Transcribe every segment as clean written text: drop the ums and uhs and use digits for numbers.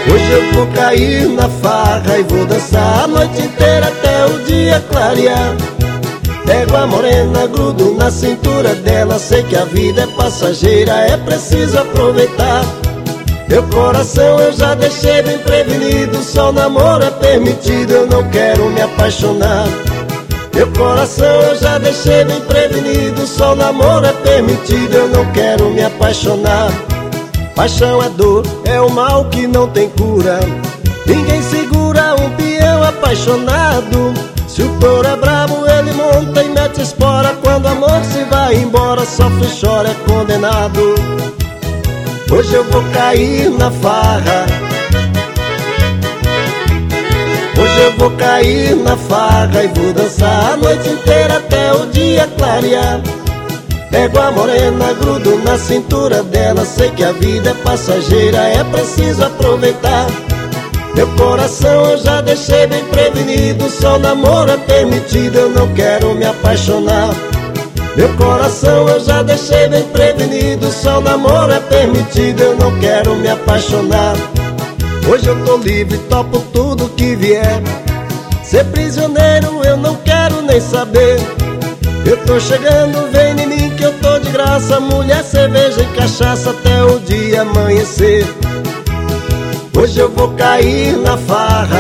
Hoje eu vou cair na farra e vou dançar a noite inteira até o dia clarear. Pego a morena, grudo na cintura dela. Sei que a vida é passageira, é preciso aproveitar. Meu coração eu já deixei bem prevenido. Só o namoro é permitido, eu não quero me apaixonar. Meu coração eu já deixei bem prevenido. Só o namoro é permitido, eu não quero me apaixonar. Paixão é dor, é o mal que não tem cura. Ninguém segura um peão apaixonado. Se o touro é bravo, ele monta e mete espora. Quando o amor se vai embora, sofre e chora, é condenado. Hoje eu vou cair na farra. Hoje eu vou cair na farra e vou dançar a noite inteira até o dia clarear. Pego a morena, grudo na cintura dela. Sei que a vida é passageira, é preciso aproveitar. Meu coração eu já deixei bem prevenido. Só o namoro é permitido, eu não quero me apaixonar. Meu coração eu já deixei bem prevenido. Só o namoro é permitido, eu não quero me apaixonar. Hoje eu tô livre, topo tudo que vier. Ser prisioneiro eu não quero nem saber. Eu tô chegando, vem em mim que eu tô de graça. Mulher, cerveja e cachaça até o dia amanhecer. Hoje eu vou cair na farra.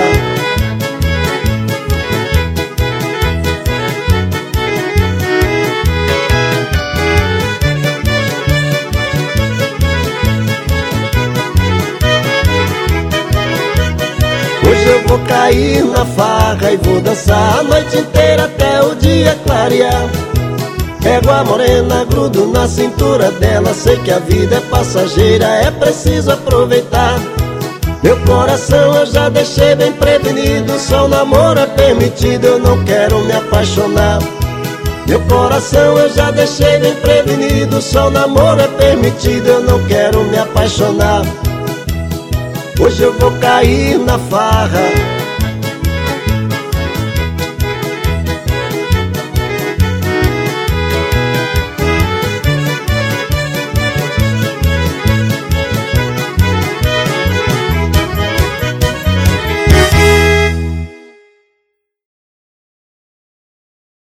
Hoje eu vou cair na farra e vou dançar a noite inteira até o dia clarear. Pego a morena, grudo na cintura dela. Sei que a vida é passageira, é preciso aproveitar. Meu coração eu já deixei bem prevenido. Só o namoro é permitido, eu não quero me apaixonar. Meu coração eu já deixei bem prevenido. Só o namoro é permitido, eu não quero me apaixonar. Hoje eu vou cair na farra.